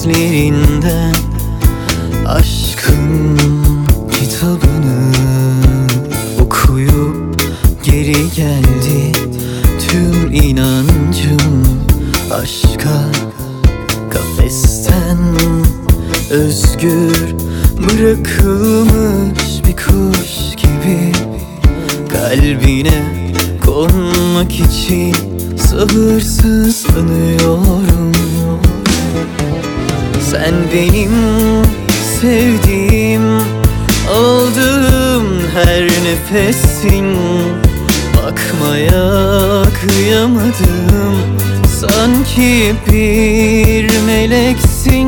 gözlerinden aşkın kitabını okuyup geri geldi tüm inancım aşka. Kafesten özgür bırakılmış bir kuş gibi kalbine konmak için sabırsızlanıyorum. Sen benim sevdiğim, aldığım her nefesin. Bakmaya kıyamadım, sanki bir meleksin.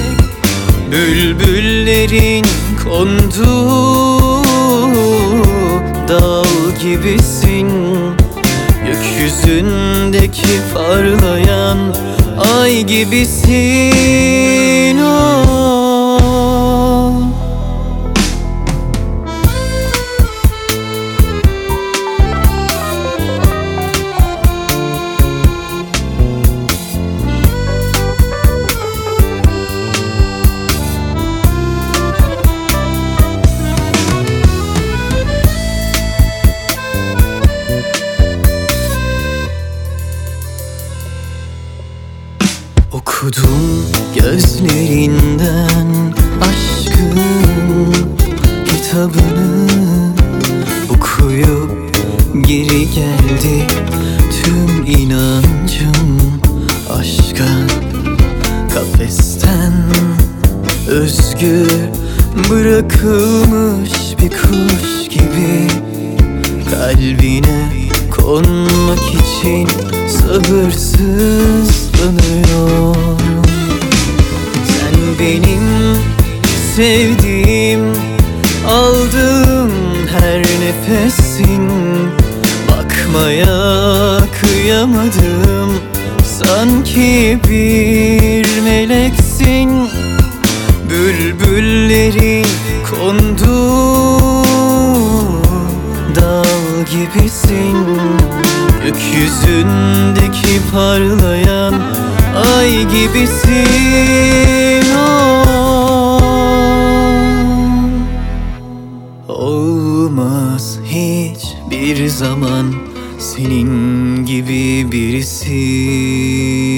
Bülbüllerin konduğu dal gibisin. Gökyüzündeki parlayan ay gibisin. Okudum gözlerinden aşkın kitabını, okuyup geri geldi tüm inancım aşka. Kafesten özgür bırakılmış bir kuş gibi kalbine konmak için sabırsızlanıyorum. Sen benim sevdiğim, aldığım her nefesin. Bakmaya kıyamadım, sanki bir meleksin. Bülbüllerin konduğu dal gibisin. Gökyüzündeki parlayan ay gibisin. Olmaz hiçbir zaman senin gibi birisi.